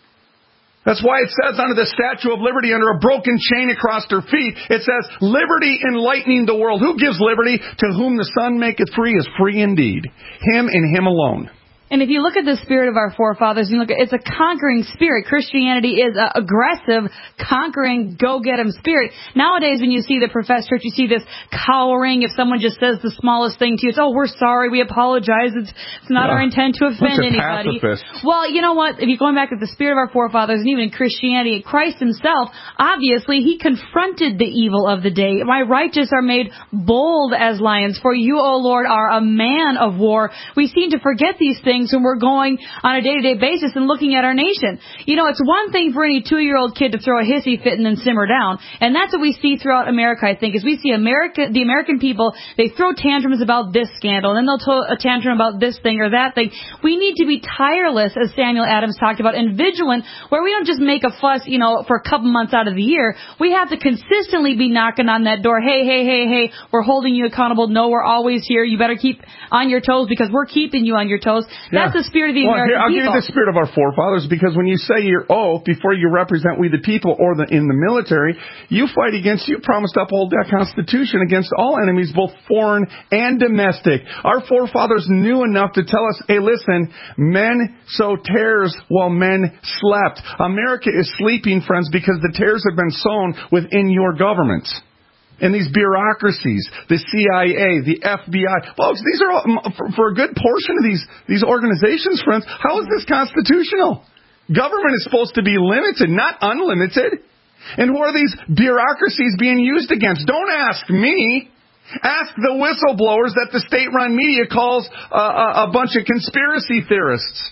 That's why it says under the Statue of Liberty, under a broken chain across her feet, it says, liberty enlightening the world. Who gives liberty? To whom the Son maketh free is free indeed. Him and Him alone. And if you look at the spirit of our forefathers, you look at it's a conquering spirit. Christianity is an aggressive, conquering, go-get-'em spirit. Nowadays, when you see the professed church, you see this cowering. If someone just says the smallest thing to you, it's, oh, we're sorry, we apologize. It's, it's not yeah. our intent to offend anybody. Pacifist. Well, you know what? If you're going back to the spirit of our forefathers, and even in Christianity, Christ Himself, obviously, He confronted the evil of the day. My righteous are made bold as lions. For you, O Lord, are a man of war. We seem to forget these things when we're going on a day-to-day basis and looking at our nation. You know, it's one thing for any two-year-old kid to throw a hissy fit and then simmer down. And that's what we see throughout America, I think, is we see America, the American people, they throw tantrums about this scandal, and then they'll throw a tantrum about this thing or that thing. We need to be tireless, as Samuel Adams talked about, and vigilant, where we don't just make a fuss, you know, for a couple months out of the year. We have to consistently be knocking on that door. Hey, hey, hey, hey, we're holding you accountable. No, we're always here. You better keep on your toes because we're keeping you on your toes. That's yeah. the spirit of the well, American here, I'll people. give you the spirit of our forefathers, because when you say your oath before you represent we the people or the, in the military, you fight against, you promise to uphold that Constitution against all enemies, both foreign and domestic. Our forefathers knew enough to tell us, hey, listen, men sow tares while men slept. America is sleeping, friends, because the tares have been sown within your government. And these bureaucracies, the C I A, the F B I. Folks, these are all, for, for a good portion of these, these organizations, friends, how is this constitutional? Government is supposed to be limited, not unlimited. And who are these bureaucracies being used against? Don't ask me. Ask the whistleblowers that the state-run media calls uh, a, a bunch of conspiracy theorists.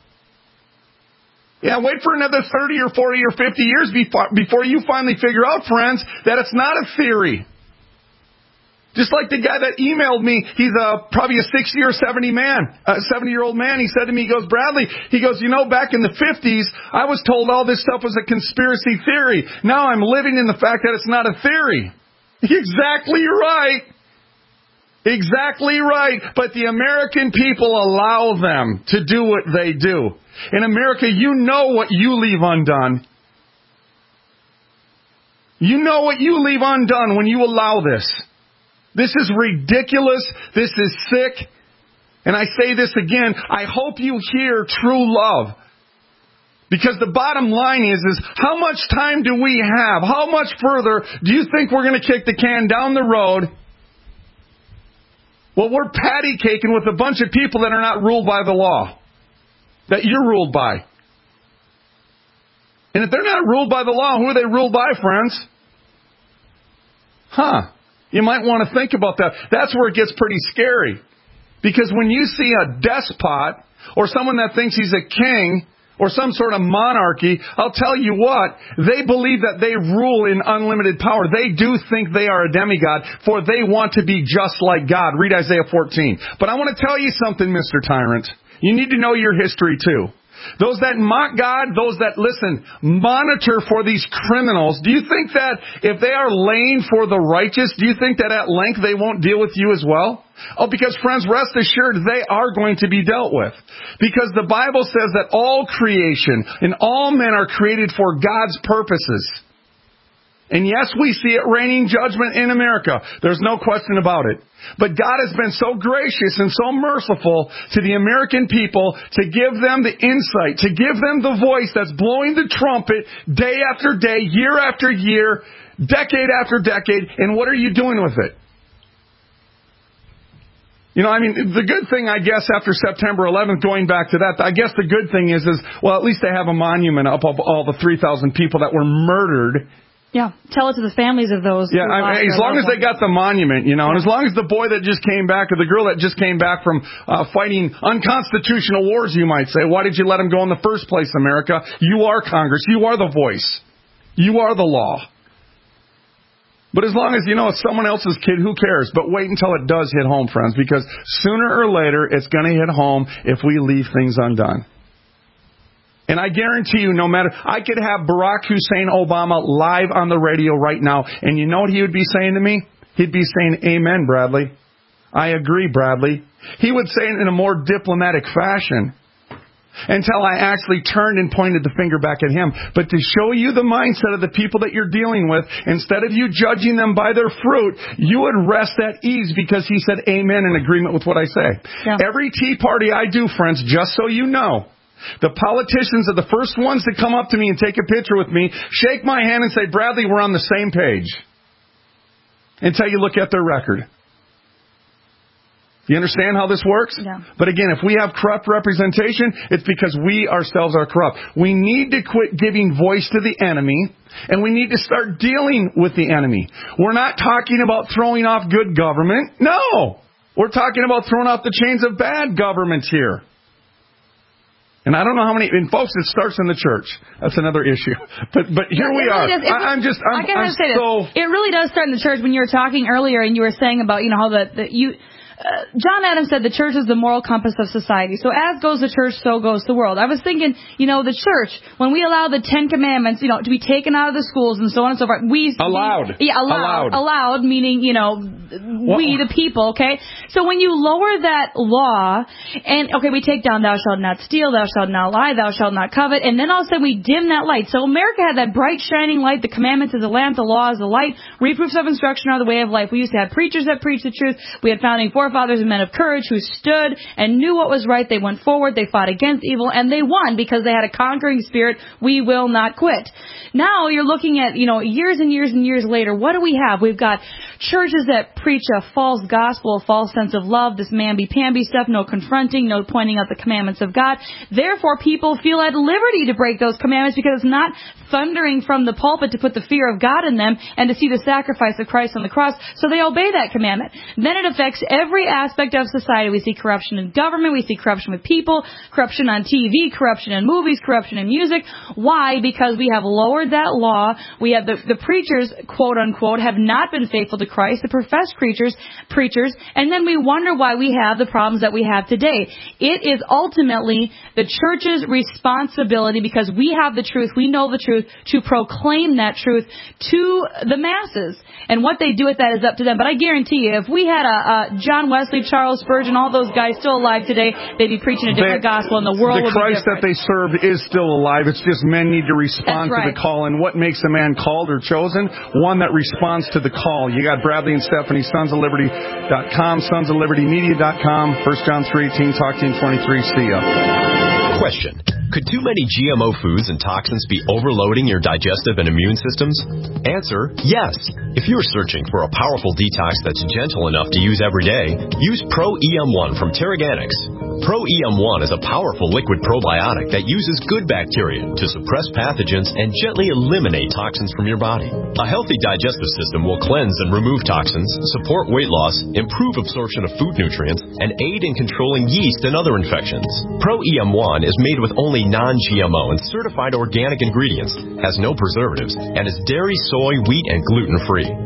Yeah, wait for another thirty or forty or fifty years before, before you finally figure out, friends, that it's not a theory. Just like the guy that emailed me, he's a, probably a sixty or seventy man, a seventy-year-old man. He said to me, he goes, Bradley, he goes, you know, back in the fifties, I was told all this stuff was a conspiracy theory. Now I'm living in the fact that it's not a theory. Exactly right. Exactly right. But the American people allow them to do what they do. In America, you know what you leave undone. You know what you leave undone when you allow this. This is ridiculous. This is sick. And I say this again, I hope you hear true love. Because the bottom line is, is how much time do we have? How much further do you think we're going to kick the can down the road? Well, we're patty caking with a bunch of people that are not ruled by the law. That you're ruled by. And if they're not ruled by the law, who are they ruled by, friends? Huh. You might want to think about that. That's where it gets pretty scary. Because when you see a despot, or someone that thinks he's a king, or some sort of monarchy, I'll tell you what, they believe that they rule in unlimited power. They do think they are a demigod, for they want to be just like God. Read Isaiah fourteen. But I want to tell you something, Mister Tyrant. You need to know your history too. Those that mock God, those that, listen, monitor for these criminals, do you think that if they are laying for the righteous, do you think that at length they won't deal with you as well? Oh, because friends, rest assured, they are going to be dealt with. Because the Bible says that all creation and all men are created for God's purposes. And yes, we see it raining judgment in America. There's no question about it. But God has been so gracious and so merciful to the American people to give them the insight, to give them the voice that's blowing the trumpet day after day, year after year, decade after decade. And what are you doing with it? You know, I mean, the good thing, I guess, after September eleventh, going back to that, I guess the good thing is, is well, at least they have a monument up of all the three thousand people that were murdered. Yeah, tell it to the families of those. Yeah, I mean, as long as they got the monument, you know, yeah. And as long as the boy that just came back, or the girl that just came back from uh, fighting unconstitutional wars, you might say, why did you let him go in the first place, America? You are Congress. You are the voice. You are the law. But as long as, you know, it's someone else's kid, who cares? But wait until it does hit home, friends, because sooner or later it's going to hit home if we leave things undone. And I guarantee you, no matter, I could have Barack Hussein Obama live on the radio right now, and you know what he would be saying to me? He'd be saying, amen, Bradley. I agree, Bradley. He would say it in a more diplomatic fashion until I actually turned and pointed the finger back at him. But to show you the mindset of the people that you're dealing with, instead of you judging them by their fruit, you would rest at ease because he said amen in agreement with what I say. Yeah. Every Tea Party I do, friends, just so you know, the politicians are the first ones to come up to me and take a picture with me, shake my hand and say, Bradley, we're on the same page. Until you look at their record. You understand how this works? Yeah. But again, if we have corrupt representation, it's because we ourselves are corrupt. We need to quit giving voice to the enemy, and we need to start dealing with the enemy. We're not talking about throwing off good government. No! We're talking about throwing off the chains of bad government here. And I don't know how many, and folks, it starts in the church. That's another issue. But but here we really are. Does, I, I'm just, I'm, I gotta I'm say so... This. It really does start in the church. When you were talking earlier and you were saying about, you know, how the, the you... Uh, John Adams said the church is the moral compass of society. So as goes the church, so goes the world. I was thinking, you know, the church, when we allow the Ten Commandments, you know, to be taken out of the schools and so on and so forth, we... Allowed. We, yeah, allowed. Allowed. Allowed, meaning, you know, well, we, the people, okay? So when you lower that law, and, okay, we take down thou shalt not steal, thou shalt not lie, thou shalt not covet, and then all of a sudden we dim that light. So America had that bright, shining light. The commandments is a lamp, the law is a light, reproofs of instruction are the way of life. We used to have preachers that preached the truth. We had founding forefathers and men of courage who stood and knew what was right. They went forward. They fought against evil, and they won because they had a conquering spirit. We will not quit. Now you're looking at, you know, years and years and years later, what do we have? We've got churches that preach a false gospel, a false sense of love, this mamby-pamby stuff, no confronting, no pointing out the commandments of God. Therefore, people feel at liberty to break those commandments because it's not thundering from the pulpit to put the fear of God in them and to see the sacrifice of Christ on the cross, so they obey that commandment. Then it affects every aspect of society. We see corruption in government, we see corruption with people, corruption on T V, corruption in movies, corruption in music. Why? Because we have lowered that law. We have the, the preachers, quote unquote, have not been faithful to Christ, the professed preachers, preachers, and then we wonder why we have the problems that we have today. It is ultimately the church's responsibility, because we have the truth, we know the truth, to proclaim that truth to the masses. And what they do with that is up to them. But I guarantee you, if we had a, a John Wesley, Charles Spurgeon, all those guys still alive today, they'd be preaching a different they, gospel, and the world would be different. The Christ that they serve is still alive. It's just men need to respond right. to the call. And what makes a man called or chosen? One that responds to the call. You got Bradley and Stephanie, sons of liberty dot com, sons of liberty media dot com, First John three eighteen, talk to you in twenty-three. See ya. Question. Could too many G M O foods and toxins be overloading your digestive and immune systems? Answer, yes. If you're searching for a powerful detox that's gentle enough to use every day, use Pro E M one from Terraganics. Pro E M one is a powerful liquid probiotic that uses good bacteria to suppress pathogens and gently eliminate toxins from your body. A healthy digestive system will cleanse and remove toxins, support weight loss, improve absorption of food nutrients, and aid in controlling yeast and other infections. Pro E M one is made with only non-G M O and certified organic ingredients, has no preservatives, and is dairy, soy, wheat, and gluten-free.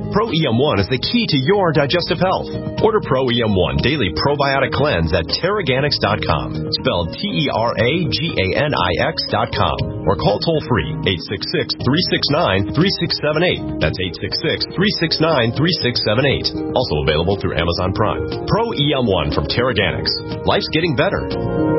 Pro E M one is the key to your digestive health. Order Pro E M one Daily Probiotic Cleanse at Terraganics dot com, spelled T E R A G A N I X dot com, or call toll-free eight six six, three six nine, three six seven eight. That's eight six six, three six nine, three six seven eight. Also available through Amazon Prime. Pro E M one from Terraganics. Life's getting better.